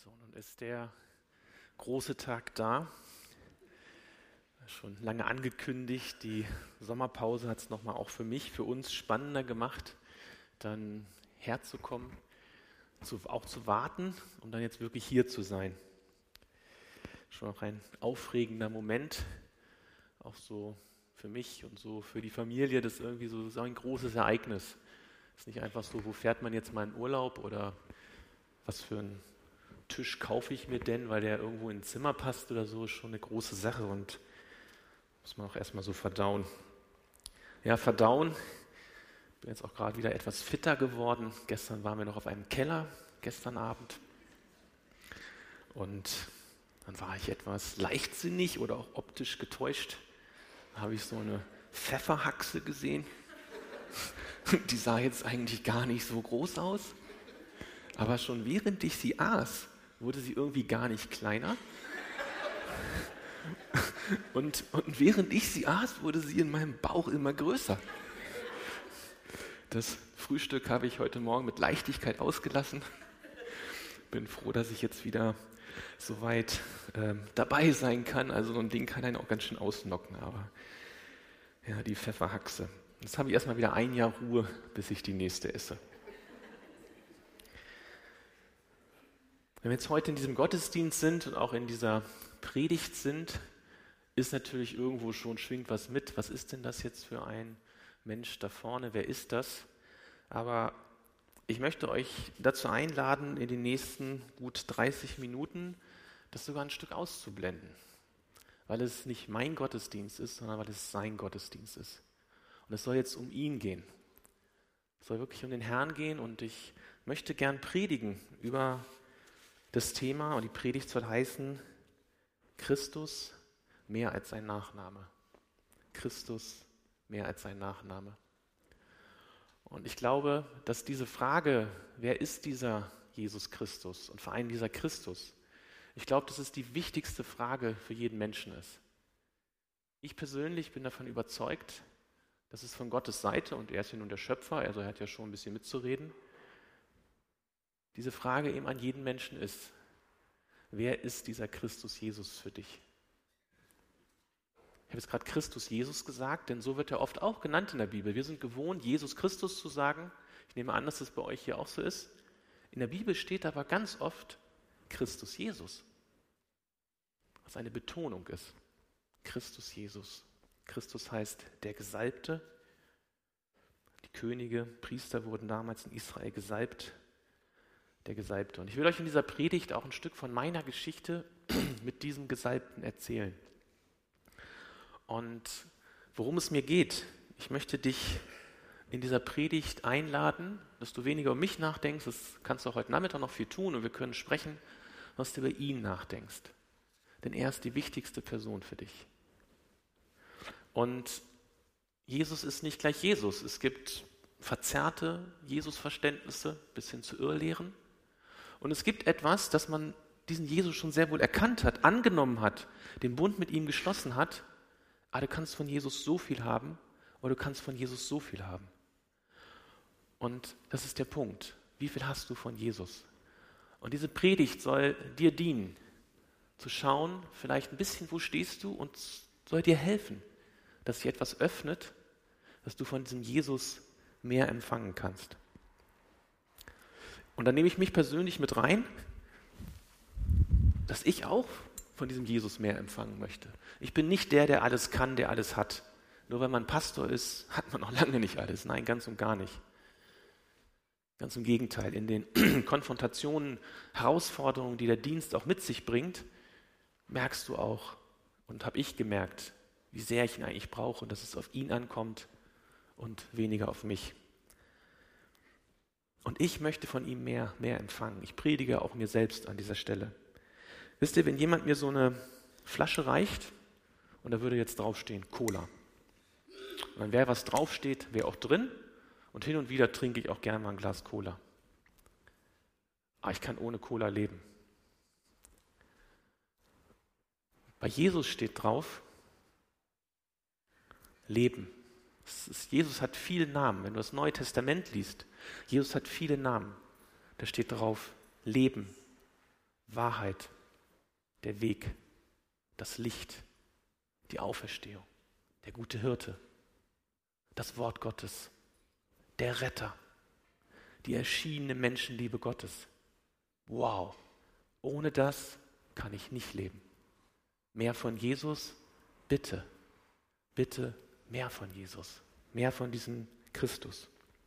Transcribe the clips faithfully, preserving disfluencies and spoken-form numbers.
So, nun ist der große Tag da. Schon lange angekündigt. Die Sommerpause hat es nochmal auch für mich, für uns spannender gemacht, dann herzukommen, zu, auch zu warten, um dann jetzt wirklich hier zu sein. Schon auch ein aufregender Moment, auch so für mich und so für die Familie. Das ist irgendwie so, so ein großes Ereignis. Es ist nicht einfach so, wo fährt man jetzt mal in Urlaub oder was für ein Tisch kaufe ich mir denn, weil der irgendwo in ein Zimmer passt oder so, ist schon eine große Sache und muss man auch erstmal so verdauen. Ja, verdauen. Ich bin jetzt auch gerade wieder etwas fitter geworden. Gestern waren wir noch auf einem Keller, gestern Abend. Und dann war ich etwas leichtsinnig oder auch optisch getäuscht. Da habe ich so eine Pfefferhaxe gesehen. Die sah jetzt eigentlich gar nicht so groß aus. Aber schon während ich sie aß, wurde sie irgendwie gar nicht kleiner. Und, und während ich sie aß, wurde sie in meinem Bauch immer größer. Das Frühstück habe ich heute Morgen mit Leichtigkeit ausgelassen. Bin froh, dass ich jetzt wieder soweit ähm, dabei sein kann. Also so ein Ding kann einen auch ganz schön ausnocken. Aber ja, die Pfefferhaxe. Jetzt habe ich erstmal wieder ein Jahr Ruhe, bis ich die nächste esse. Wenn wir jetzt heute in diesem Gottesdienst sind und auch in dieser Predigt sind, ist natürlich irgendwo schon, schwingt was mit. Was ist denn das jetzt für ein Mensch da vorne? Wer ist das? Aber ich möchte euch dazu einladen, in den nächsten gut dreißig Minuten das sogar ein Stück auszublenden. Weil es nicht mein Gottesdienst ist, sondern weil es sein Gottesdienst ist. Und es soll jetzt um ihn gehen. Es soll wirklich um den Herrn gehen und ich möchte gern predigen über das Thema, und die Predigt soll heißen, Christus mehr als sein Nachname. Christus mehr als sein Nachname. Und ich glaube, dass diese Frage, wer ist dieser Jesus Christus und vor allem dieser Christus, ich glaube, dass es die wichtigste Frage für jeden Menschen ist. Ich persönlich bin davon überzeugt, dass es von Gottes Seite, und er ist ja nun der Schöpfer, also er hat ja schon ein bisschen mitzureden, diese Frage eben an jeden Menschen ist, wer ist dieser Christus Jesus für dich? Ich habe jetzt gerade Christus Jesus gesagt, denn so wird er oft auch genannt in der Bibel. Wir sind gewohnt, Jesus Christus zu sagen. Ich nehme an, dass das bei euch hier auch so ist. In der Bibel steht aber ganz oft Christus Jesus, was eine Betonung ist. Christus Jesus. Christus heißt der Gesalbte. Die Könige, Priester wurden damals in Israel gesalbt. Der Gesalbte. Und ich will euch in dieser Predigt auch ein Stück von meiner Geschichte mit diesem Gesalbten erzählen. Und worum es mir geht, ich möchte dich in dieser Predigt einladen, dass du weniger um mich nachdenkst, das kannst du auch heute Nachmittag noch viel tun und wir können sprechen, was du über ihn nachdenkst. Denn er ist die wichtigste Person für dich. Und Jesus ist nicht gleich Jesus. Es gibt verzerrte Jesus-Verständnisse bis hin zu Irrlehren. Und es gibt etwas, dass man diesen Jesus schon sehr wohl erkannt hat, angenommen hat, den Bund mit ihm geschlossen hat. Aber du kannst von Jesus so viel haben oder du kannst von Jesus so viel haben. Und das ist der Punkt. Wie viel hast du von Jesus? Und diese Predigt soll dir dienen, zu schauen, vielleicht ein bisschen, wo stehst du, und soll dir helfen, dass sich etwas öffnet, dass du von diesem Jesus mehr empfangen kannst. Und dann nehme ich mich persönlich mit rein, dass ich auch von diesem Jesus mehr empfangen möchte. Ich bin nicht der, der alles kann, der alles hat. Nur weil man Pastor ist, hat man noch lange nicht alles. Nein, ganz und gar nicht. Ganz im Gegenteil. In den Konfrontationen, Herausforderungen, die der Dienst auch mit sich bringt, merkst du auch, und habe ich gemerkt, wie sehr ich ihn eigentlich brauche und dass es auf ihn ankommt und weniger auf mich. Und ich möchte von ihm mehr, mehr empfangen. Ich predige auch mir selbst an dieser Stelle. Wisst ihr, wenn jemand mir so eine Flasche reicht und da würde jetzt draufstehen Cola. Und dann wäre was draufsteht, wäre auch drin und hin und wieder trinke ich auch gerne mal ein Glas Cola. Aber ich kann ohne Cola leben. Bei Jesus steht drauf Leben. Es ist, Jesus hat viele Namen. Wenn du das Neue Testament liest, Jesus hat viele Namen. Da steht drauf Leben, Wahrheit, der Weg, das Licht, die Auferstehung, der gute Hirte, das Wort Gottes, der Retter, die erschienene Menschenliebe Gottes. Wow, ohne das kann ich nicht leben. Mehr von Jesus, bitte, bitte mehr von Jesus, mehr von diesem Christus.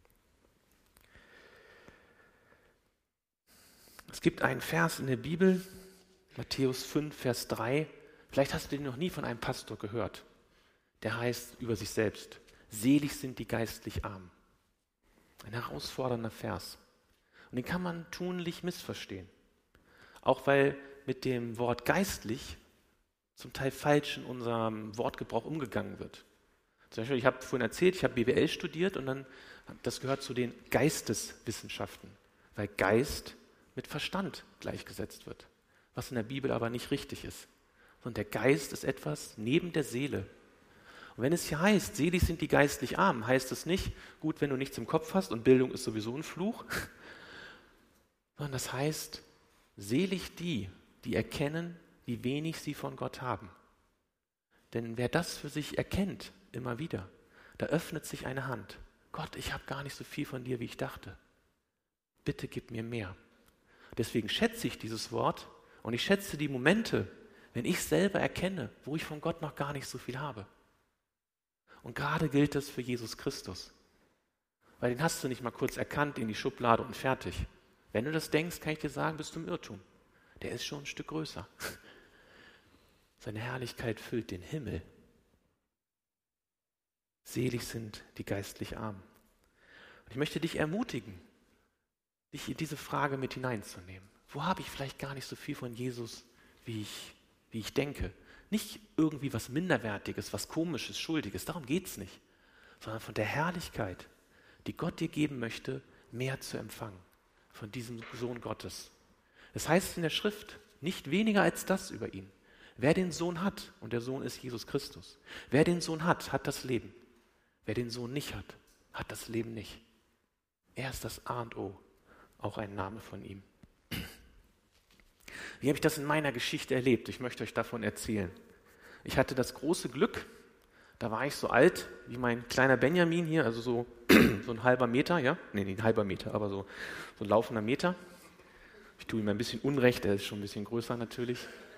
Es gibt einen Vers in der Bibel, Matthäus fünf, Vers drei, vielleicht hast du den noch nie von einem Pastor gehört, der heißt über sich selbst: Selig sind die geistlich Armen. Ein herausfordernder Vers. Und den kann man tunlich missverstehen. Auch weil mit dem Wort geistlich zum Teil falsch in unserem Wortgebrauch umgegangen wird. Zum Beispiel, ich habe vorhin erzählt, ich habe B W L studiert und dann, das gehört zu den Geisteswissenschaften, weil Geist mit Verstand gleichgesetzt wird, was in der Bibel aber nicht richtig ist. Sondern der Geist ist etwas neben der Seele. Und wenn es hier heißt, selig sind die geistlich Armen, heißt es nicht, gut, wenn du nichts im Kopf hast und Bildung ist sowieso ein Fluch, sondern das heißt, selig die, die erkennen, wie wenig sie von Gott haben. Denn wer das für sich erkennt, immer wieder, da öffnet sich eine Hand. Gott, ich habe gar nicht so viel von dir, wie ich dachte. Bitte gib mir mehr. Deswegen schätze ich dieses Wort und ich schätze die Momente, wenn ich selber erkenne, wo ich von Gott noch gar nicht so viel habe. Und gerade gilt das für Jesus Christus. Weil den hast du nicht mal kurz erkannt in die Schublade und fertig. Wenn du das denkst, kann ich dir sagen, bist du im Irrtum. Der ist schon ein Stück größer. Seine Herrlichkeit füllt den Himmel. Selig sind die geistlich Armen. Und ich möchte dich ermutigen, dich in diese Frage mit hineinzunehmen. Wo habe ich vielleicht gar nicht so viel von Jesus, wie ich, wie ich denke? Nicht irgendwie was Minderwertiges, was Komisches, Schuldiges, darum geht es nicht. Sondern von der Herrlichkeit, die Gott dir geben möchte, mehr zu empfangen. Von diesem Sohn Gottes. Es heißt in der Schrift, nicht weniger als das über ihn. Wer den Sohn hat, und der Sohn ist Jesus Christus, wer den Sohn hat, hat das Leben. Wer den Sohn nicht hat, hat das Leben nicht. Er ist das A und O, auch ein Name von ihm. Wie habe ich das in meiner Geschichte erlebt? Ich möchte euch davon erzählen. Ich hatte das große Glück, da war ich so alt wie mein kleiner Benjamin hier, also so, so ein halber Meter, ja? Nee, nicht ein halber Meter, aber so, so ein laufender Meter. Ich tue ihm ein bisschen Unrecht, er ist schon ein bisschen größer natürlich.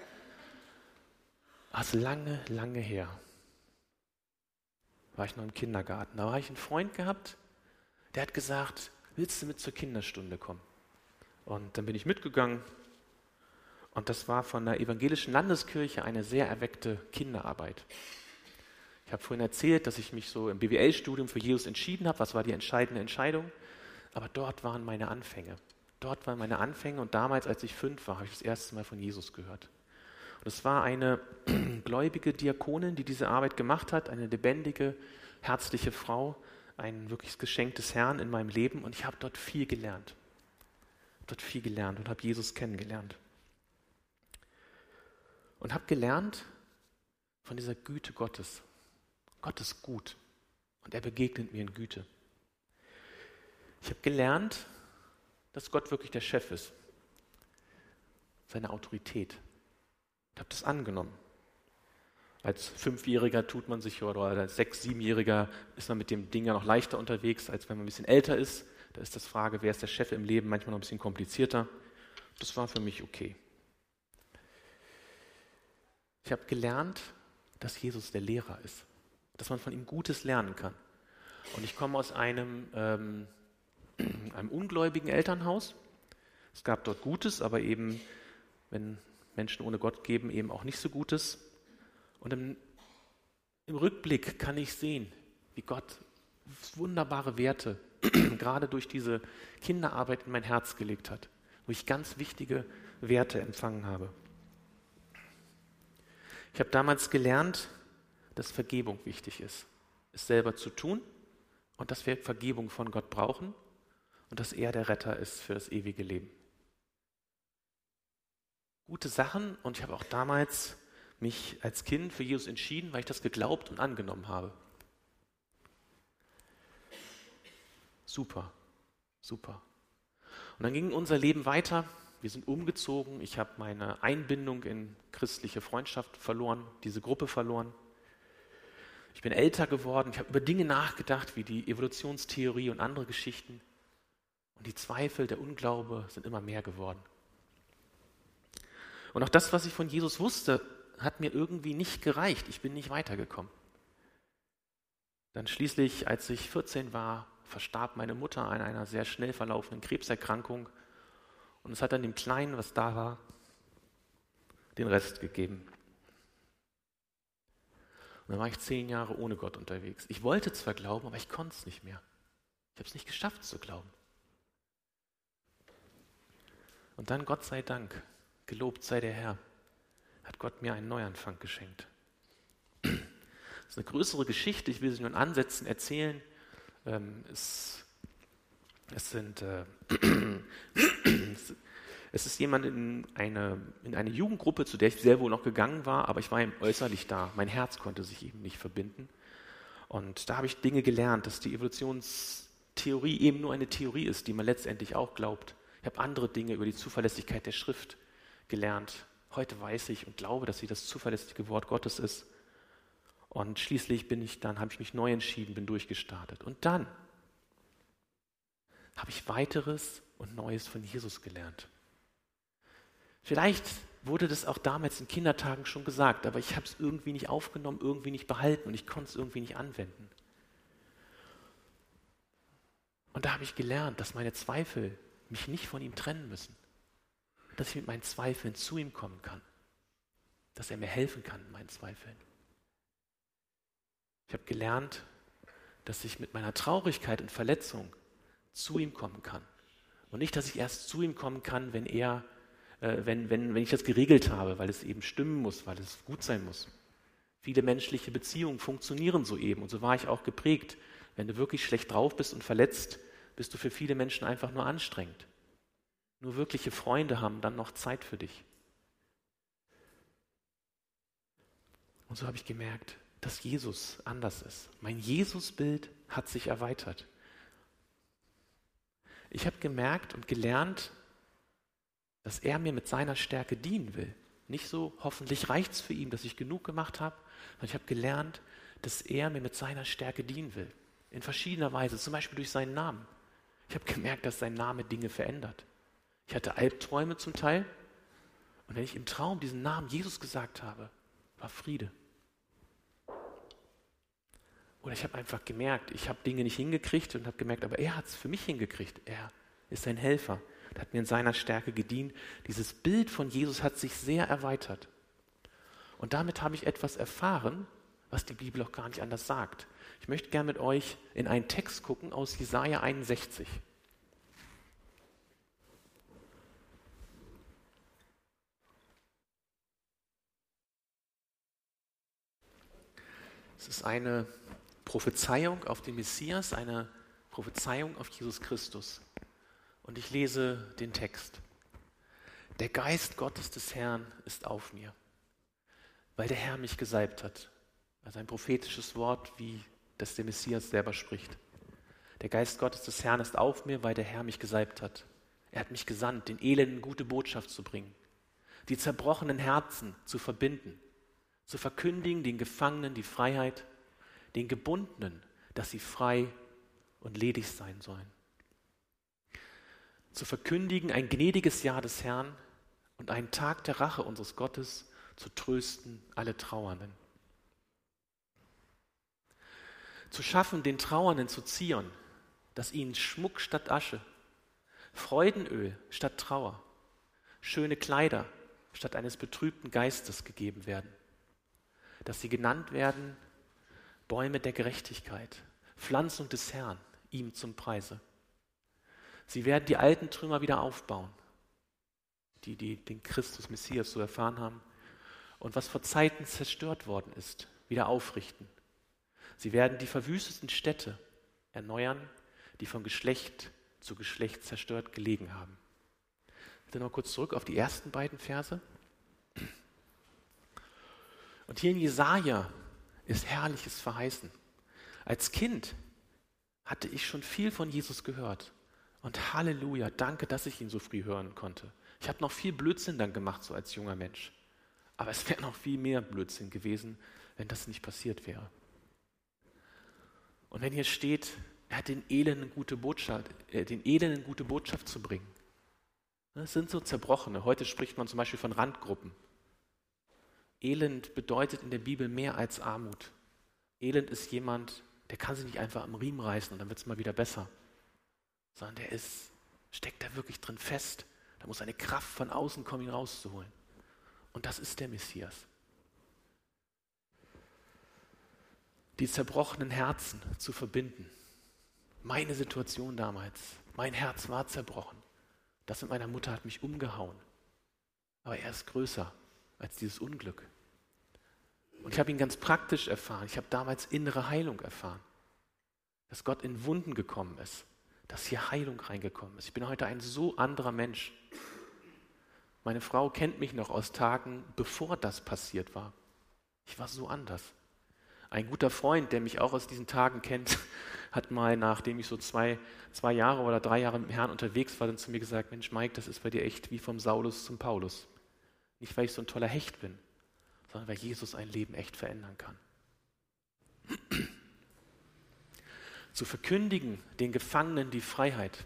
Das ist lange, lange her. War ich noch im Kindergarten. Da habe ich einen Freund gehabt, der hat gesagt, willst du mit zur Kinderstunde kommen? Und dann bin ich mitgegangen. Und das war von der evangelischen Landeskirche eine sehr erweckte Kinderarbeit. Ich habe vorhin erzählt, dass ich mich so im B W L-Studium für Jesus entschieden habe. Was war die entscheidende Entscheidung? Aber dort waren meine Anfänge. Dort waren meine Anfänge und damals, als ich fünf war, habe ich das erste Mal von Jesus gehört. Und es war eine gläubige Diakonin, die diese Arbeit gemacht hat, eine lebendige, herzliche Frau, ein wirkliches Geschenk des Herrn in meinem Leben. Und ich habe dort viel gelernt. Dort viel gelernt und habe Jesus kennengelernt. Und habe gelernt von dieser Güte Gottes. Gott ist gut und er begegnet mir in Güte. Ich habe gelernt, dass Gott wirklich der Chef ist. Seine Autorität. Ich habe das angenommen. Als Fünfjähriger tut man sich, oder als Sechs-, Siebenjähriger ist man mit dem Ding ja noch leichter unterwegs, als wenn man ein bisschen älter ist. Da ist das Frage, wer ist der Chef im Leben, manchmal noch ein bisschen komplizierter. Das war für mich okay. Ich habe gelernt, dass Jesus der Lehrer ist, dass man von ihm Gutes lernen kann. Und ich komme aus einem, ähm, einem ungläubigen Elternhaus. Es gab dort Gutes, aber eben, wenn Menschen ohne Gott geben, eben auch nicht so Gutes. Und im, im Rückblick kann ich sehen, wie Gott wunderbare Werte gerade durch diese Kinderarbeit in mein Herz gelegt hat, wo ich ganz wichtige Werte empfangen habe. Ich habe damals gelernt, dass Vergebung wichtig ist, es selber zu tun und dass wir Vergebung von Gott brauchen und dass er der Retter ist für das ewige Leben. Gute Sachen und ich habe auch damals mich als Kind für Jesus entschieden, weil ich das geglaubt und angenommen habe. Super, super. Und dann ging unser Leben weiter. wir sind umgezogen, ich habe meine Einbindung in christliche Freundschaft verloren, diese Gruppe verloren. Ich bin älter geworden, ich habe über Dinge nachgedacht, wie die Evolutionstheorie und andere Geschichten. Und die Zweifel, der Unglaube sind immer mehr geworden. Und auch das, was ich von Jesus wusste, hat mir irgendwie nicht gereicht. Ich bin nicht weitergekommen. Dann schließlich, als ich vierzehn war, verstarb meine Mutter an einer sehr schnell verlaufenden Krebserkrankung. Und es hat dann dem Kleinen, was da war, den Rest gegeben. Und dann war ich zehn Jahre ohne Gott unterwegs. Ich wollte zwar glauben, aber ich konnte es nicht mehr. Ich habe es nicht geschafft zu glauben. Und dann, Gott sei Dank, gelobt sei der Herr, hat Gott mir einen Neuanfang geschenkt. Das ist eine größere Geschichte, ich will sie nur in Ansätzen erzählen. Ähm, es, es, sind, äh, es ist jemand in eine, in eine Jugendgruppe, zu der ich sehr wohl noch gegangen war, aber ich war ihm äußerlich da. Mein Herz konnte sich eben nicht verbinden. Und da habe ich Dinge gelernt, dass die Evolutionstheorie eben nur eine Theorie ist, die man letztendlich auch glaubt. Ich habe andere Dinge über die Zuverlässigkeit der Schrift gelernt. Heute weiß ich und glaube, dass sie das zuverlässige Wort Gottes ist. Und schließlich bin ich dann, habe ich mich neu entschieden, bin durchgestartet. Und dann habe ich weiteres und Neues von Jesus gelernt. Vielleicht wurde das auch damals in Kindertagen schon gesagt, aber ich habe es irgendwie nicht aufgenommen, irgendwie nicht behalten und ich konnte es irgendwie nicht anwenden. Und da habe ich gelernt, dass meine Zweifel mich nicht von ihm trennen müssen. Dass ich mit meinen Zweifeln zu ihm kommen kann. Dass er mir helfen kann in meinen Zweifeln. Ich habe gelernt, dass ich mit meiner Traurigkeit und Verletzung zu ihm kommen kann. Und nicht, dass ich erst zu ihm kommen kann, wenn er, äh, wenn, wenn, wenn ich das geregelt habe, weil es eben stimmen muss, weil es gut sein muss. Viele menschliche Beziehungen funktionieren so eben. Und so war ich auch geprägt. Wenn du wirklich schlecht drauf bist und verletzt, bist du für viele Menschen einfach nur anstrengend. Nur wirkliche Freunde haben dann noch Zeit für dich. Und so habe ich gemerkt, dass Jesus anders ist. Mein Jesusbild hat sich erweitert. Ich habe gemerkt und gelernt, dass er mir mit seiner Stärke dienen will. Nicht so, hoffentlich reicht es für ihn, dass ich genug gemacht habe, sondern ich habe gelernt, dass er mir mit seiner Stärke dienen will. In verschiedener Weise, zum Beispiel durch seinen Namen. Ich habe gemerkt, dass sein Name Dinge verändert. Ich hatte Albträume zum Teil und wenn ich im Traum diesen Namen Jesus gesagt habe, war Friede. Oder ich habe einfach gemerkt, ich habe Dinge nicht hingekriegt und habe gemerkt, aber er hat es für mich hingekriegt. Er ist ein Helfer, hat mir in seiner Stärke gedient. Dieses Bild von Jesus hat sich sehr erweitert. Und damit habe ich etwas erfahren, was die Bibel auch gar nicht anders sagt. Ich möchte gerne mit euch in einen Text gucken aus Jesaja einundsechzig. Es ist eine Prophezeiung auf den Messias, eine Prophezeiung auf Jesus Christus. Und ich lese den Text. Der Geist Gottes des Herrn ist auf mir, weil der Herr mich gesalbt hat. Also ein prophetisches Wort, wie das der Messias selber spricht. Der Geist Gottes des Herrn ist auf mir, weil der Herr mich gesalbt hat. Er hat mich gesandt, den Elenden gute Botschaft zu bringen, die zerbrochenen Herzen zu verbinden, zu verkündigen den Gefangenen die Freiheit, den Gebundenen, dass sie frei und ledig sein sollen. Zu verkündigen ein gnädiges Jahr des Herrn und einen Tag der Rache unseres Gottes, zu trösten alle Trauernden. Zu schaffen, den Trauernden zu Zion, dass ihnen Schmuck statt Asche, Freudenöl statt Trauer, schöne Kleider statt eines betrübten Geistes gegeben werden, dass sie genannt werden Bäume der Gerechtigkeit, Pflanzung des Herrn, ihm zum Preise. Sie werden die alten Trümmer wieder aufbauen, die, die den Christus Messias so erfahren haben, und was vor Zeiten zerstört worden ist, wieder aufrichten. Sie werden die verwüsteten Städte erneuern, die von Geschlecht zu Geschlecht zerstört gelegen haben. Bitte noch kurz zurück auf die ersten beiden Verse. Und hier in Jesaja ist Herrliches verheißen. Als Kind hatte ich schon viel von Jesus gehört. Und Halleluja, danke, dass ich ihn so früh hören konnte. Ich habe noch viel Blödsinn dann gemacht, so als junger Mensch. Aber es wäre noch viel mehr Blödsinn gewesen, wenn das nicht passiert wäre. Und wenn hier steht, er hat den Elenden gute Botschaft, äh, den Elenden gute Botschaft zu bringen. Das sind so Zerbrochene. Heute spricht man zum Beispiel von Randgruppen. Elend bedeutet in der Bibel mehr als Armut. Elend ist jemand, der kann sich nicht einfach am Riemen reißen und dann wird es mal wieder besser. Sondern der ist, steckt da wirklich drin fest. Da muss eine Kraft von außen kommen, ihn rauszuholen. Und das ist der Messias. Die zerbrochenen Herzen zu verbinden. Meine Situation damals, mein Herz war zerbrochen. Das mit meiner Mutter hat mich umgehauen. Aber er ist größer als dieses Unglück. Und ich habe ihn ganz praktisch erfahren. Ich habe damals innere Heilung erfahren. Dass Gott in Wunden gekommen ist. Dass hier Heilung reingekommen ist. Ich bin heute ein so anderer Mensch. Meine Frau kennt mich noch aus Tagen, bevor das passiert war. Ich war so anders. Ein guter Freund, der mich auch aus diesen Tagen kennt, hat mal, nachdem ich so zwei, zwei Jahre oder drei Jahre mit dem Herrn unterwegs war, dann zu mir gesagt, Mensch Mike, das ist bei dir echt wie vom Saulus zum Paulus. Nicht, weil ich so ein toller Hecht bin, sondern weil Jesus ein Leben echt verändern kann. Zu verkündigen den Gefangenen die Freiheit.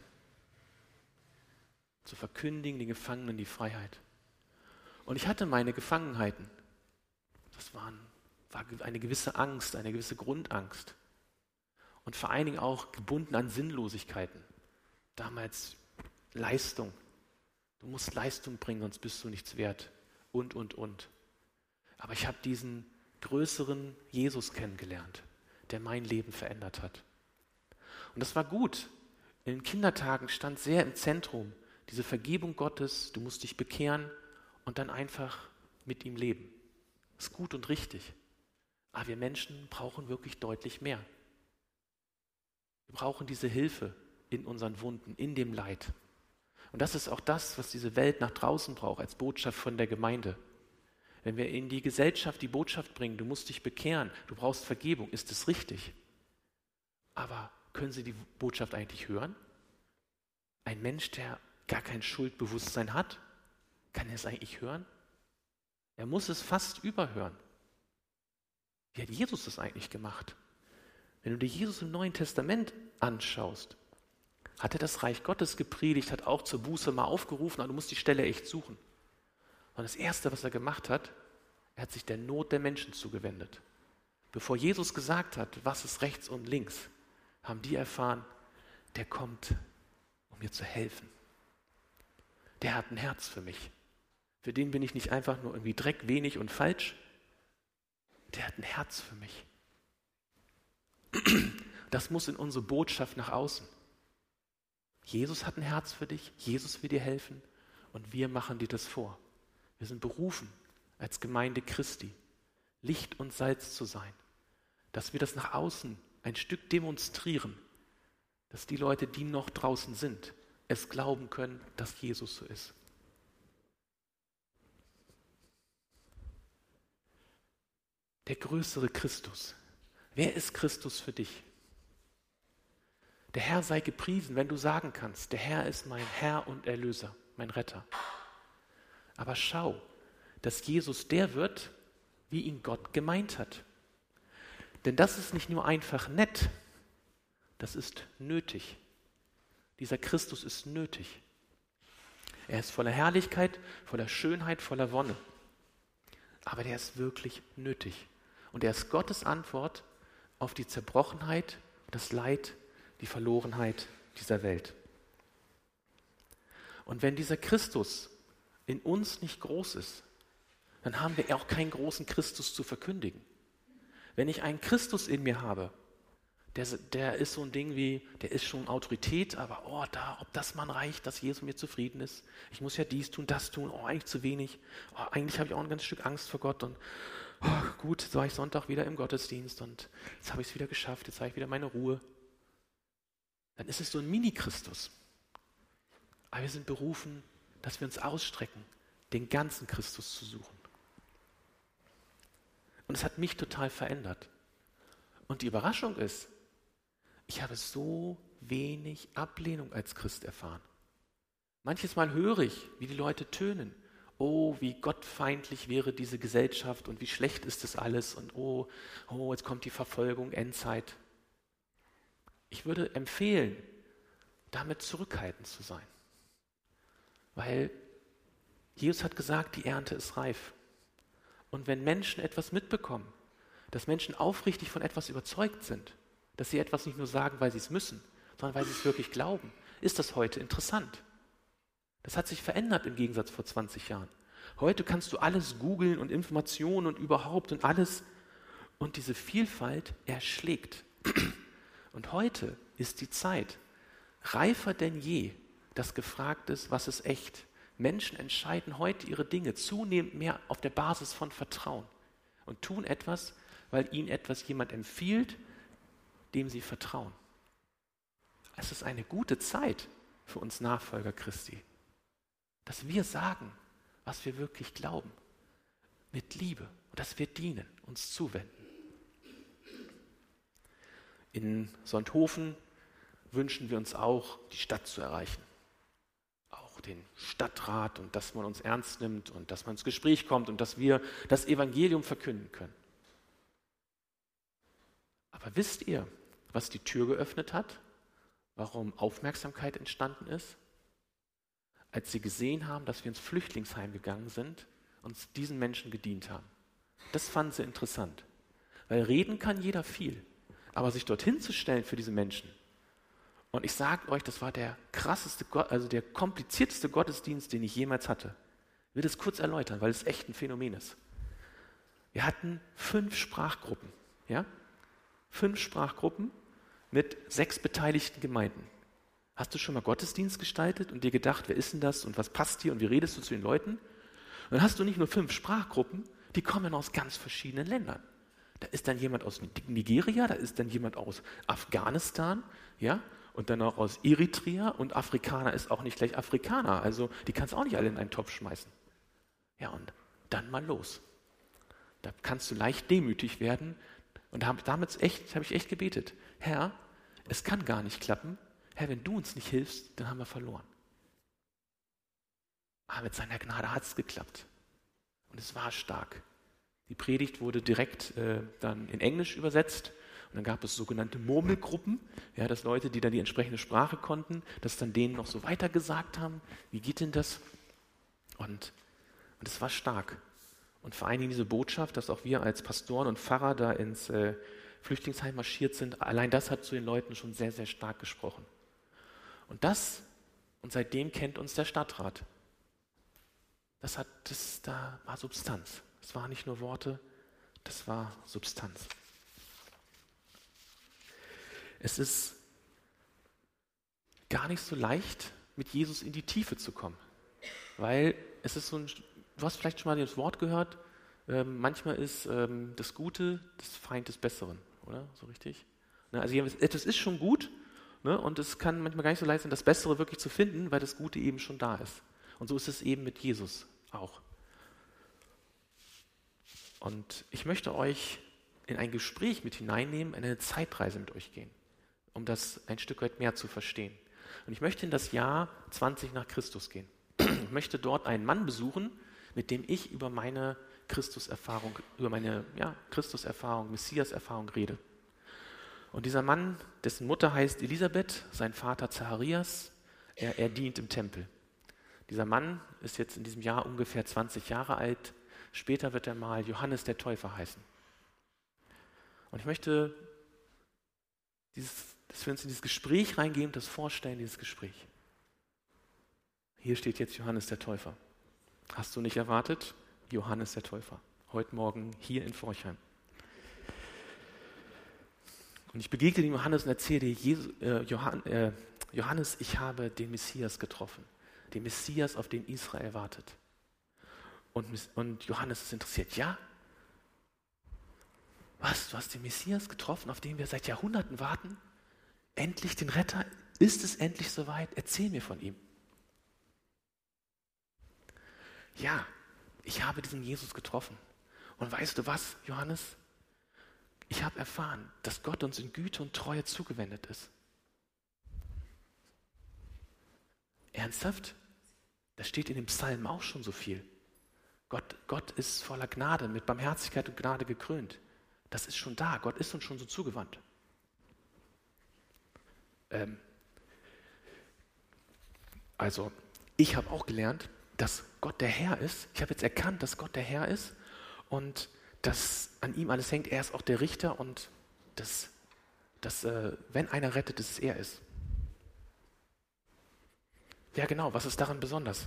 Zu verkündigen den Gefangenen die Freiheit. Und ich hatte meine Gefangenheiten. Das waren, war eine gewisse Angst, eine gewisse Grundangst. Und vor allen Dingen auch gebunden an Sinnlosigkeiten. Damals Leistung. Du musst Leistung bringen, sonst bist du nichts wert. Und, und, und. Aber ich habe diesen größeren Jesus kennengelernt, der mein Leben verändert hat. Und das war gut. In den Kindertagen stand sehr im Zentrum diese Vergebung Gottes, du musst dich bekehren und dann einfach mit ihm leben. Das ist gut und richtig. Aber wir Menschen brauchen wirklich deutlich mehr. Wir brauchen diese Hilfe in unseren Wunden, in dem Leid. Und das ist auch das, was diese Welt nach draußen braucht, als Botschaft von der Gemeinde. Wenn wir in die Gesellschaft die Botschaft bringen, du musst dich bekehren, du brauchst Vergebung, ist es richtig. Aber können Sie die Botschaft eigentlich hören? Ein Mensch, der gar kein Schuldbewusstsein hat, kann er es eigentlich hören? Er muss es fast überhören. Wie hat Jesus das eigentlich gemacht? Wenn du dir Jesus im Neuen Testament anschaust, hat er das Reich Gottes gepredigt, hat auch zur Buße mal aufgerufen, aber du musst die Stelle echt suchen. Und das Erste, was er gemacht hat, er hat sich der Not der Menschen zugewendet. Bevor Jesus gesagt hat, was ist rechts und links, haben die erfahren, der kommt, um mir zu helfen. Der hat ein Herz für mich. Für den bin ich nicht einfach nur irgendwie Dreck, wenig und falsch. Der hat ein Herz für mich. Das muss in unsere Botschaft nach außen. Jesus hat ein Herz für dich, Jesus will dir helfen und wir machen dir das vor. Wir sind berufen, als Gemeinde Christi, Licht und Salz zu sein, dass wir das nach außen ein Stück demonstrieren, dass die Leute, die noch draußen sind, es glauben können, dass Jesus so ist. Der größere Christus. Wer ist Christus für dich? Der Herr sei gepriesen, wenn du sagen kannst, der Herr ist mein Herr und Erlöser, mein Retter. Aber schau, dass Jesus der wird, wie ihn Gott gemeint hat. Denn das ist nicht nur einfach nett, das ist nötig. Dieser Christus ist nötig. Er ist voller Herrlichkeit, voller Schönheit, voller Wonne. Aber der ist wirklich nötig. Und er ist Gottes Antwort auf die Zerbrochenheit, das Leid, die Verlorenheit dieser Welt. Und wenn dieser Christus in uns nicht groß ist, dann haben wir auch keinen großen Christus zu verkündigen. Wenn ich einen Christus in mir habe, der, der ist so ein Ding wie, der ist schon Autorität, aber oh, da, ob das mal reicht, dass Jesus mir zufrieden ist. Ich muss ja dies tun, das tun, oh, eigentlich zu wenig. Oh, eigentlich habe ich auch ein ganz Stück Angst vor Gott und oh, gut, so war ich Sonntag wieder im Gottesdienst und jetzt habe ich es wieder geschafft, jetzt habe ich wieder meine Ruhe. Dann ist es so ein Mini-Christus. Aber wir sind berufen, dass wir uns ausstrecken, den ganzen Christus zu suchen. Und es hat mich total verändert. Und die Überraschung ist, ich habe so wenig Ablehnung als Christ erfahren. Manches Mal höre ich, wie die Leute tönen. Oh, wie gottfeindlich wäre diese Gesellschaft und wie schlecht ist das alles und oh, oh, jetzt kommt die Verfolgung, Endzeit. Ich würde empfehlen, damit zurückhaltend zu sein. Weil Jesus hat gesagt, die Ernte ist reif. Und wenn Menschen etwas mitbekommen, dass Menschen aufrichtig von etwas überzeugt sind, dass sie etwas nicht nur sagen, weil sie es müssen, sondern weil sie es wirklich glauben, ist das heute interessant. Das hat sich verändert im Gegensatz vor zwanzig Jahren. Heute kannst du alles googeln und Informationen und überhaupt und alles. Und diese Vielfalt erschlägt. Und heute ist die Zeit reifer denn je, dass gefragt ist, was ist echt. Menschen entscheiden heute ihre Dinge zunehmend mehr auf der Basis von Vertrauen und tun etwas, weil ihnen etwas jemand empfiehlt, dem sie vertrauen. Es ist eine gute Zeit für uns Nachfolger Christi, dass wir sagen, was wir wirklich glauben, mit Liebe und dass wir dienen, uns zuwenden. In Sonthofen wünschen wir uns auch, die Stadt zu erreichen. Auch den Stadtrat und dass man uns ernst nimmt und dass man ins Gespräch kommt und dass wir das Evangelium verkünden können. Aber wisst ihr, was die Tür geöffnet hat? Warum Aufmerksamkeit entstanden ist? Als sie gesehen haben, dass wir ins Flüchtlingsheim gegangen sind und diesen Menschen gedient haben. Das fanden sie interessant. Weil reden kann jeder viel. Aber sich dorthin zu stellen für diese Menschen. Und ich sage euch, das war der krasseste, also der komplizierteste Gottesdienst, den ich jemals hatte. Ich will das kurz erläutern, weil es echt ein Phänomen ist. Wir hatten fünf Sprachgruppen. Ja? Fünf Sprachgruppen mit sechs beteiligten Gemeinden. Hast du schon mal Gottesdienst gestaltet und dir gedacht, wer ist denn das und was passt hier und wie redest du zu den Leuten? Und dann hast du nicht nur fünf Sprachgruppen, die kommen aus ganz verschiedenen Ländern. Da ist dann jemand aus Nigeria, da ist dann jemand aus Afghanistan, ja, und dann auch aus Eritrea und Afrikaner ist auch nicht gleich Afrikaner, also die kannst du auch nicht alle in einen Topf schmeißen. Ja, und dann mal los. Da kannst du leicht demütig werden und damit echt, habe ich echt gebetet, Herr, es kann gar nicht klappen, Herr, wenn du uns nicht hilfst, dann haben wir verloren. Aber mit seiner Gnade hat es geklappt. Und es war stark. Die Predigt wurde direkt äh, dann in Englisch übersetzt. Und dann gab es sogenannte Murmelgruppen, ja, dass Leute, die dann die entsprechende Sprache konnten, das dann denen noch so weitergesagt haben. Wie geht denn das? Und und es war stark. Und vor allen Dingen diese Botschaft, dass auch wir als Pastoren und Pfarrer da ins äh, Flüchtlingsheim marschiert sind, allein das hat zu den Leuten schon sehr, sehr stark gesprochen. Und das, und seitdem kennt uns der Stadtrat. Das hat, das, da war Substanz. Das waren nicht nur Worte, das war Substanz. Es ist gar nicht so leicht, mit Jesus in die Tiefe zu kommen. Weil es ist so ein, du hast vielleicht schon mal das Wort gehört, ähm, manchmal ist ähm, das Gute das Feind des Besseren, oder? So richtig? Ne, also etwas ist schon gut, ne, und es kann manchmal gar nicht so leicht sein, das Bessere wirklich zu finden, weil das Gute eben schon da ist. Und so ist es eben mit Jesus auch. Und ich möchte euch in ein Gespräch mit hineinnehmen, in eine Zeitreise mit euch gehen, um das ein Stück weit mehr zu verstehen. Und ich möchte in das Jahr zwanzig nach Christus gehen. Ich möchte dort einen Mann besuchen, mit dem ich über meine Christuserfahrung, über meine ja, Christuserfahrung, Messias-Erfahrung rede. Und dieser Mann, dessen Mutter heißt Elisabeth, sein Vater Zacharias, er, er dient im Tempel. Dieser Mann ist jetzt in diesem Jahr ungefähr zwanzig Jahre alt. Später wird er mal Johannes der Täufer heißen. Und ich möchte, dieses, dass wir uns in dieses Gespräch reingehen und das vorstellen, dieses Gespräch. Hier steht jetzt Johannes der Täufer. Hast du nicht erwartet? Johannes der Täufer. Heute Morgen hier in Forchheim. Und ich begegne dem Johannes und erzähle dir, Jesus, äh, Johann, äh, Johannes, ich habe den Messias getroffen. Den Messias, auf den Israel wartet. Und, und Johannes ist interessiert. Ja? Was? Du hast den Messias getroffen, auf den wir seit Jahrhunderten warten? Endlich den Retter? Ist es endlich soweit? Erzähl mir von ihm. Ja, ich habe diesen Jesus getroffen. Und weißt du was, Johannes? Ich habe erfahren, dass Gott uns in Güte und Treue zugewendet ist. Ernsthaft? Da steht in dem Psalm auch schon so viel. Gott, Gott ist voller Gnade, mit Barmherzigkeit und Gnade gekrönt. Das ist schon da. Gott ist uns schon so zugewandt. Ähm, also, ich habe auch gelernt, dass Gott der Herr ist. Ich habe jetzt erkannt, dass Gott der Herr ist und dass an ihm alles hängt. Er ist auch der Richter und dass, dass äh, wenn einer rettet, dass es er ist. Ja, genau. Was ist daran besonders?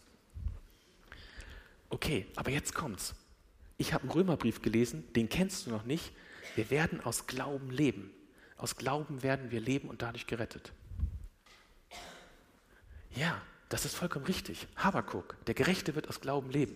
Okay, aber jetzt kommt's. Ich habe einen Römerbrief gelesen, den kennst du noch nicht. Wir werden aus Glauben leben. Aus Glauben werden wir leben und dadurch gerettet. Ja, das ist vollkommen richtig. Habakuk, der Gerechte wird aus Glauben leben.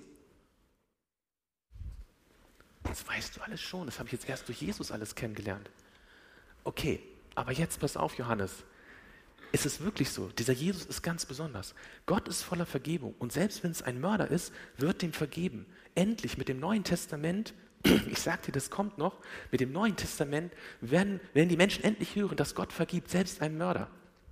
Das weißt du alles schon. Das habe ich jetzt erst durch Jesus alles kennengelernt. Okay, aber jetzt pass auf, Johannes. Es ist wirklich so, dieser Jesus ist ganz besonders. Gott ist voller Vergebung und selbst wenn es ein Mörder ist, wird dem vergeben. Endlich mit dem Neuen Testament, ich sag dir, das kommt noch, mit dem Neuen Testament werden, werden die Menschen endlich hören, dass Gott vergibt, selbst einem Mörder.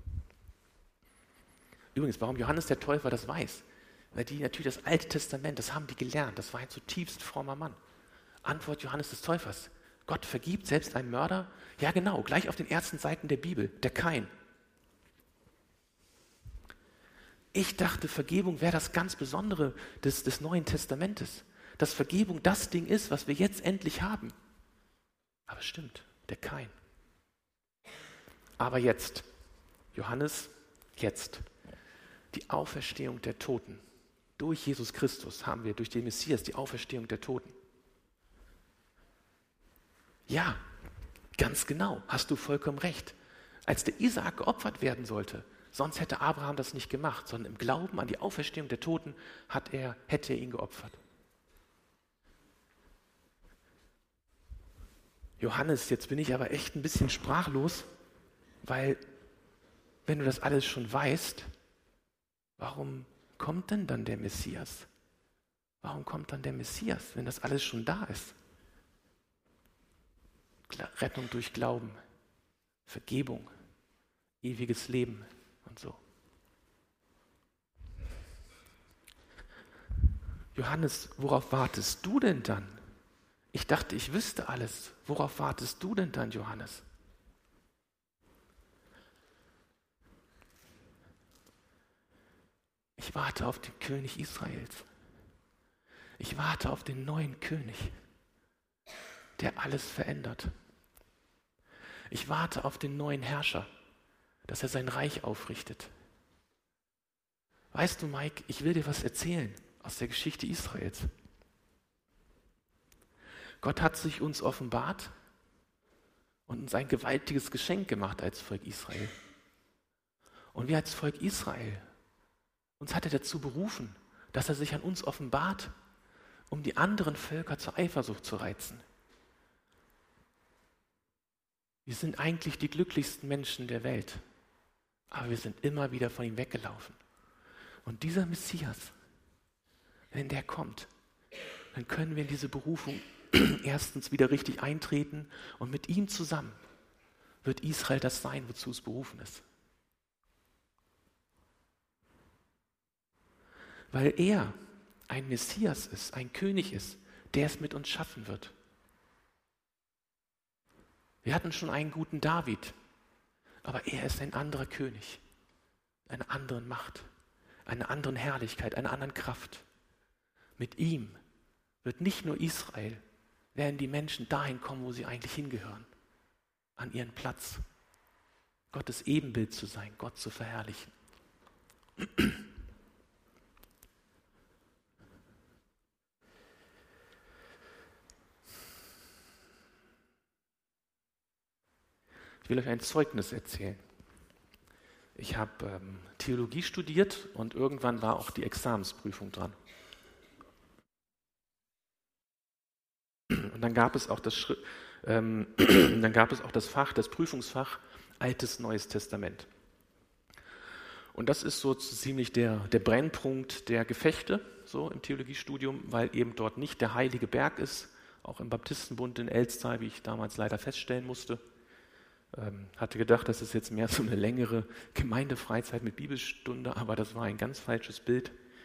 Übrigens, warum Johannes der Täufer das weiß, weil die natürlich das Alte Testament, das haben die gelernt, das war ein zutiefst frommer Mann. Antwort Johannes des Täufers, Gott vergibt, selbst einem Mörder? Ja genau, gleich auf den ersten Seiten der Bibel, der Kain. Ich dachte, Vergebung wäre das ganz Besondere des, des Neuen Testamentes. Dass Vergebung das Ding ist, was wir jetzt endlich haben. Aber stimmt, der Kain. Aber jetzt, Johannes, jetzt, die Auferstehung der Toten. Durch Jesus Christus haben wir, durch den Messias, die Auferstehung der Toten. Ja, ganz genau, hast du vollkommen recht. Als der Isaak geopfert werden sollte, sonst hätte Abraham das nicht gemacht, sondern im Glauben an die Auferstehung der Toten hat er, hätte er ihn geopfert. Johannes, jetzt bin ich aber echt ein bisschen sprachlos, weil wenn du das alles schon weißt, warum kommt denn dann der Messias? Warum kommt dann der Messias, wenn das alles schon da ist? Rettung durch Glauben, Vergebung, ewiges Leben. Und so. Johannes, worauf wartest du denn dann? Ich dachte, ich wüsste alles. Worauf wartest du denn dann, Johannes? Ich warte auf den König Israels. Ich warte auf den neuen König, der alles verändert. Ich warte auf den neuen Herrscher, dass er sein Reich aufrichtet. Weißt du, Mike, ich will dir was erzählen aus der Geschichte Israels. Gott hat sich uns offenbart und uns ein gewaltiges Geschenk gemacht als Volk Israel. Und wir als Volk Israel, uns hat er dazu berufen, dass er sich an uns offenbart, um die anderen Völker zur Eifersucht zu reizen. Wir sind eigentlich die glücklichsten Menschen der Welt. Aber wir sind immer wieder von ihm weggelaufen. Und dieser Messias, wenn der kommt, dann können wir in diese Berufung erstens wieder richtig eintreten und mit ihm zusammen wird Israel das sein, wozu es berufen ist. Weil er ein Messias ist, ein König ist, der es mit uns schaffen wird. Wir hatten schon einen guten David, aber er ist ein anderer König, eine andere Macht, eine andere Herrlichkeit, eine andere Kraft. Mit ihm wird nicht nur Israel, werden die Menschen dahin kommen, wo sie eigentlich hingehören, an ihren Platz. Gottes Ebenbild zu sein, Gott zu verherrlichen. Ich will euch ein Zeugnis erzählen. Ich habe ähm, Theologie studiert und irgendwann war auch die Examensprüfung dran. Und dann gab es auch das, ähm, dann gab es auch das Fach, das Prüfungsfach Altes, Neues Testament. Und das ist so ziemlich der, der Brennpunkt der Gefechte so im Theologiestudium, weil eben dort nicht der heilige Berg ist, auch im Baptistenbund in Elster, wie ich damals leider feststellen musste. Ähm, hatte gedacht, das ist jetzt mehr so eine längere Gemeindefreizeit mit Bibelstunde, aber das war ein ganz falsches Bild.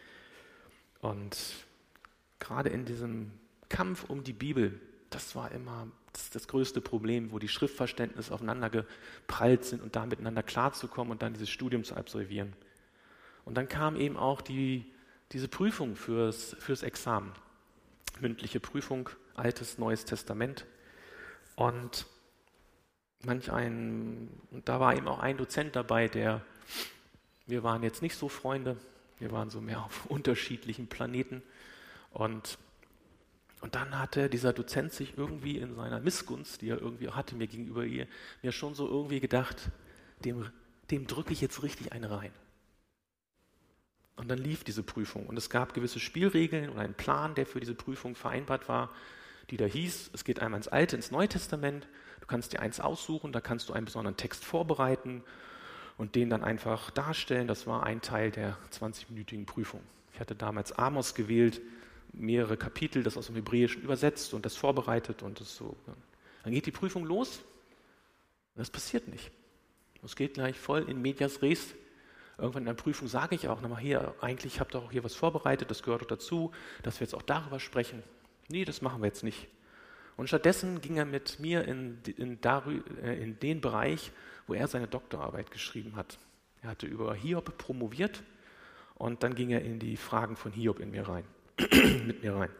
Und gerade in diesem Kampf um die Bibel, das war immer das, das größte Problem, wo die Schriftverständnisse aufeinander geprallt sind und da miteinander klarzukommen und dann dieses Studium zu absolvieren. Und dann kam eben auch die, diese Prüfung fürs, fürs Examen. Mündliche Prüfung, Altes, Neues Testament. Und manch ein, und da war eben auch ein Dozent dabei, der, wir waren jetzt nicht so Freunde, wir waren so mehr auf unterschiedlichen Planeten. Und, und dann hatte dieser Dozent sich irgendwie in seiner Missgunst, die er irgendwie hatte mir gegenüber ihr, mir schon so irgendwie gedacht, dem, dem drücke ich jetzt richtig eine rein. Und dann lief diese Prüfung und es gab gewisse Spielregeln und einen Plan, der für diese Prüfung vereinbart war, die da hieß, es geht einmal ins Alte, ins Neue Testament, du kannst dir eins aussuchen, da kannst du einen besonderen Text vorbereiten und den dann einfach darstellen. Das war ein Teil der zwanzigminütigen Prüfung. Ich hatte damals Amos gewählt, mehrere Kapitel, das aus dem Hebräischen übersetzt und das vorbereitet und das so. Dann geht die Prüfung los und das passiert nicht. Es geht gleich voll in medias res. Irgendwann in der Prüfung sage ich auch nochmal, hier, eigentlich habt ihr auch hier was vorbereitet, das gehört doch dazu, dass wir jetzt auch darüber sprechen. Nee, das machen wir jetzt nicht. Und stattdessen ging er mit mir in, in, darü- in den Bereich, wo er seine Doktorarbeit geschrieben hat. Er hatte über Hiob promoviert und dann ging er in die Fragen von Hiob in mir rein, mit mir rein.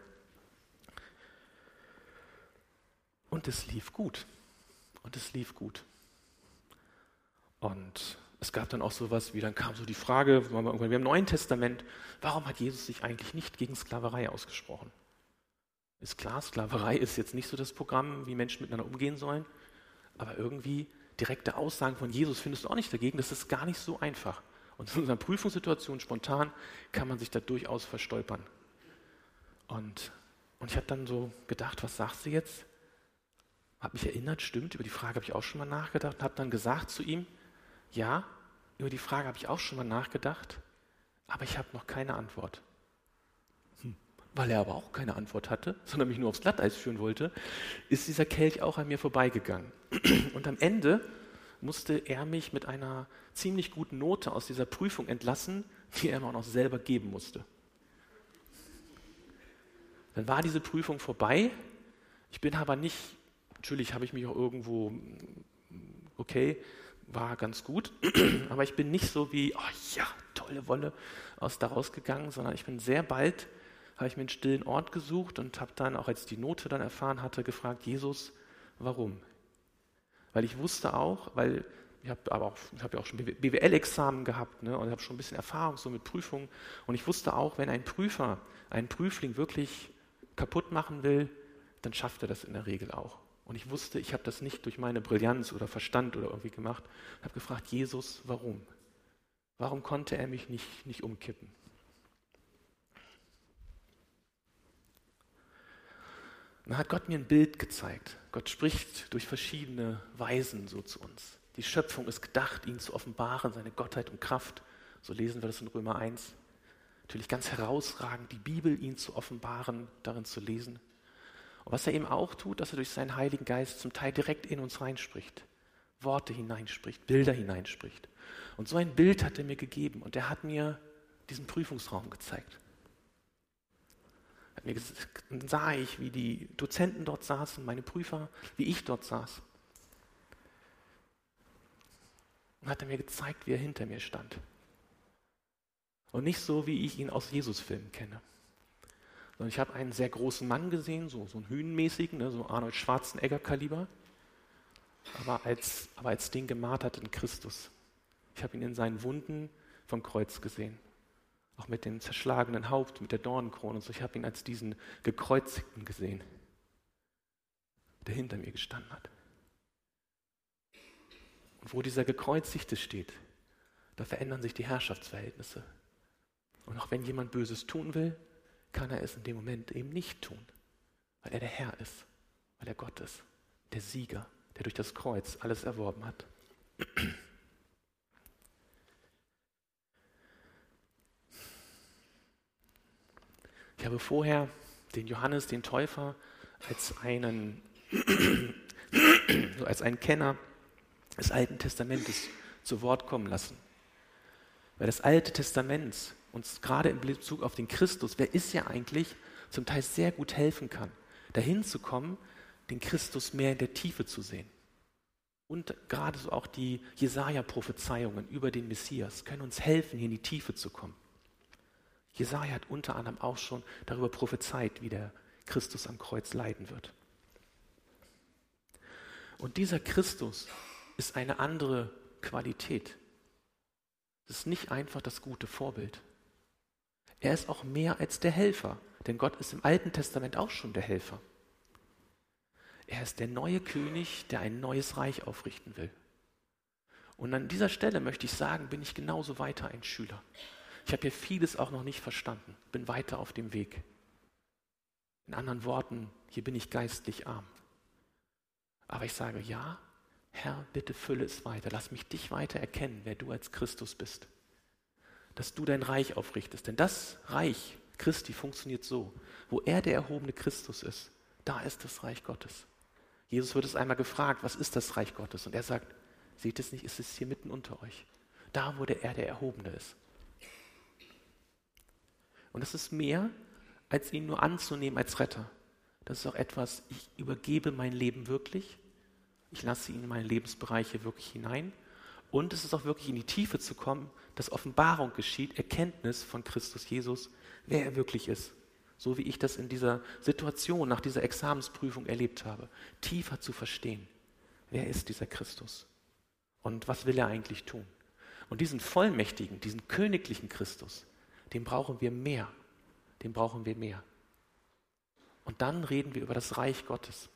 Und es lief gut. Und es lief gut. Und es gab dann auch sowas wie, dann kam so die Frage, wir haben im Neuen Testament, warum hat Jesus sich eigentlich nicht gegen Sklaverei ausgesprochen? Ist klar, Sklaverei ist jetzt nicht so das Programm, wie Menschen miteinander umgehen sollen, aber irgendwie direkte Aussagen von Jesus findest du auch nicht dagegen, das ist gar nicht so einfach. Und in unserer Prüfungssituation spontan kann man sich da durchaus verstolpern. Und, und ich habe dann so gedacht, was sagst du jetzt? Habe mich erinnert, stimmt, über die Frage habe ich auch schon mal nachgedacht und habe dann gesagt zu ihm, ja, über die Frage habe ich auch schon mal nachgedacht, aber ich habe noch keine Antwort. Hm. Weil er aber auch keine Antwort hatte, sondern mich nur aufs Glatteis führen wollte, ist dieser Kelch auch an mir vorbeigegangen. Und am Ende musste er mich mit einer ziemlich guten Note aus dieser Prüfung entlassen, die er mir auch noch selber geben musste. Dann war diese Prüfung vorbei. Ich bin aber nicht, natürlich habe ich mich auch irgendwo, okay, war ganz gut, aber ich bin nicht so wie, oh ja, tolle Wolle, aus da rausgegangen, sondern ich bin sehr bald, habe ich mir einen stillen Ort gesucht und habe dann, auch als ich die Note dann erfahren hatte, gefragt, Jesus, warum? Weil ich wusste auch, weil ich habe aber auch, ich habe ja auch schon B W L-Examen gehabt, ne, und habe schon ein bisschen Erfahrung so mit Prüfungen und ich wusste auch, wenn ein Prüfer einen Prüfling wirklich kaputt machen will, dann schafft er das in der Regel auch. Und ich wusste, ich habe das nicht durch meine Brillanz oder Verstand oder irgendwie gemacht. Ich habe gefragt, Jesus, warum? Warum konnte er mich nicht, nicht umkippen? Und dann hat Gott mir ein Bild gezeigt. Gott spricht durch verschiedene Weisen so zu uns. Die Schöpfung ist gedacht, ihn zu offenbaren, seine Gottheit und Kraft. So lesen wir das in Römer eins. Natürlich ganz herausragend, die Bibel ihn zu offenbaren, darin zu lesen. Und was er eben auch tut, dass er durch seinen Heiligen Geist zum Teil direkt in uns reinspricht, Worte hineinspricht, Bilder hineinspricht. Und so ein Bild hat er mir gegeben und er hat mir diesen Prüfungsraum gezeigt. Hat mir gesagt, dann sah ich, wie die Dozenten dort saßen, meine Prüfer, wie ich dort saß. Und hat er mir gezeigt, wie er hinter mir stand. Und nicht so, wie ich ihn aus Jesus-Filmen kenne. Sondern ich habe einen sehr großen Mann gesehen, so, so einen Hünenmäßigen, ne, so Arnold Schwarzenegger-Kaliber, aber als, aber als den gemarterten Christus. Ich habe ihn in seinen Wunden vom Kreuz gesehen, auch mit dem zerschlagenen Haupt, mit der Dornenkrone und so. Ich habe ihn als diesen Gekreuzigten gesehen, der hinter mir gestanden hat. Und wo dieser Gekreuzigte steht, da verändern sich die Herrschaftsverhältnisse. Und auch wenn jemand Böses tun will, kann er es in dem Moment eben nicht tun, weil er der Herr ist, weil er Gott ist, der Sieger, der durch das Kreuz alles erworben hat. Ich habe vorher den Johannes, den Täufer, als einen, als einen Kenner des Alten Testamentes zu Wort kommen lassen. Weil das Alte Testament uns gerade in Bezug auf den Christus, wer ist ja eigentlich, zum Teil sehr gut helfen kann, dahin zu kommen, den Christus mehr in der Tiefe zu sehen. Und gerade so auch die Jesaja-Prophezeiungen über den Messias können uns helfen, hier in die Tiefe zu kommen. Jesaja hat unter anderem auch schon darüber prophezeit, wie der Christus am Kreuz leiden wird. Und dieser Christus ist eine andere Qualität. Es ist nicht einfach das gute Vorbild. Er ist auch mehr als der Helfer, denn Gott ist im Alten Testament auch schon der Helfer. Er ist der neue König, der ein neues Reich aufrichten will. Und an dieser Stelle möchte ich sagen, bin ich genauso weiter ein Schüler. Ich habe hier vieles auch noch nicht verstanden, bin weiter auf dem Weg. In anderen Worten, hier bin ich geistlich arm. Aber ich sage, ja, Herr, bitte fülle es weiter. Lass mich dich weiter erkennen, wer du als Christus bist. Dass du dein Reich aufrichtest. Denn das Reich Christi funktioniert so. Wo er der erhobene Christus ist, da ist das Reich Gottes. Jesus wird es einmal gefragt, was ist das Reich Gottes? Und er sagt, seht es nicht, ist es hier mitten unter euch. Da, wo der er der Erhobene ist. Und das ist mehr, als ihn nur anzunehmen als Retter. Das ist auch etwas, ich übergebe mein Leben wirklich. Ich lasse ihn in meine Lebensbereiche wirklich hinein. Und es ist auch wirklich in die Tiefe zu kommen, dass Offenbarung geschieht, Erkenntnis von Christus Jesus, wer er wirklich ist. So wie ich das in dieser Situation nach dieser Examensprüfung erlebt habe. Tiefer zu verstehen, wer ist dieser Christus und was will er eigentlich tun. Und diesen vollmächtigen, diesen königlichen Christus, den brauchen wir mehr. Den brauchen wir mehr. Und dann reden wir über das Reich Gottes.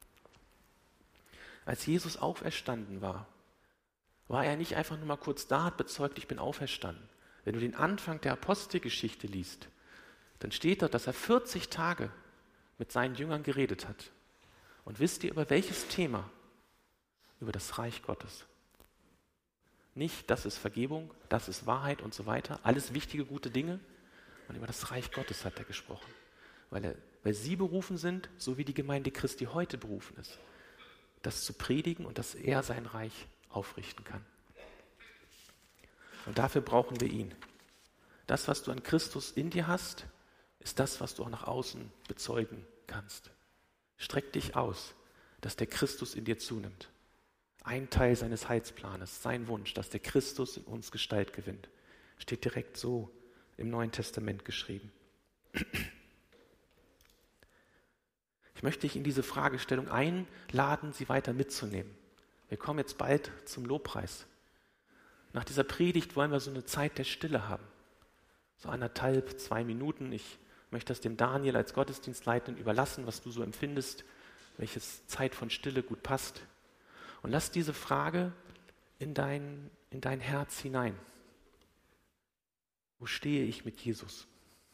Als Jesus auferstanden war, war er nicht einfach nur mal kurz da, hat bezeugt, ich bin auferstanden. Wenn du den Anfang der Apostelgeschichte liest, dann steht dort, dass er vierzig Tage mit seinen Jüngern geredet hat. Und wisst ihr, über welches Thema? Über das Reich Gottes. Nicht, das ist Vergebung, das ist Wahrheit und so weiter. Alles wichtige, gute Dinge. Und über das Reich Gottes hat er gesprochen. Weil, er, weil sie berufen sind, so wie die Gemeinde Christi heute berufen ist. Das zu predigen und dass er sein Reich aufrichten kann. Und dafür brauchen wir ihn. Das, was du an Christus in dir hast, ist das, was du auch nach außen bezeugen kannst. Streck dich aus, dass der Christus in dir zunimmt. Ein Teil seines Heilsplanes, sein Wunsch, dass der Christus in uns Gestalt gewinnt, steht direkt so im Neuen Testament geschrieben. Ich möchte dich in diese Fragestellung einladen, sie weiter mitzunehmen. Wir kommen jetzt bald zum Lobpreis. Nach dieser Predigt wollen wir so eine Zeit der Stille haben. So anderthalb, zwei Minuten. Ich möchte das dem Daniel als Gottesdienstleiter überlassen, was du so empfindest, welches Zeit von Stille gut passt. Und lass diese Frage in dein, in dein Herz hinein. Wo stehe ich mit Jesus?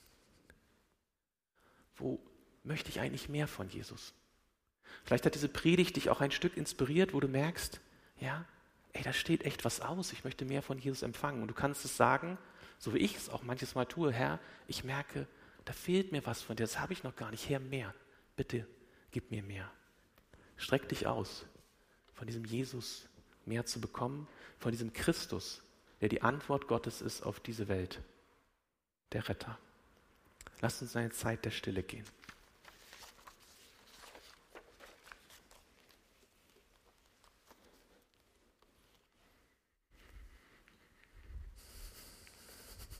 Wo möchte ich eigentlich mehr von Jesus? Vielleicht hat diese Predigt dich auch ein Stück inspiriert, wo du merkst, ja, ey, da steht echt was aus, ich möchte mehr von Jesus empfangen. Und du kannst es sagen, so wie ich es auch manches Mal tue, Herr, ich merke, da fehlt mir was von dir, das habe ich noch gar nicht, Herr, mehr. Bitte, gib mir mehr. Streck dich aus, von diesem Jesus mehr zu bekommen, von diesem Christus, der die Antwort Gottes ist auf diese Welt, der Retter. Lass uns in eine Zeit der Stille gehen.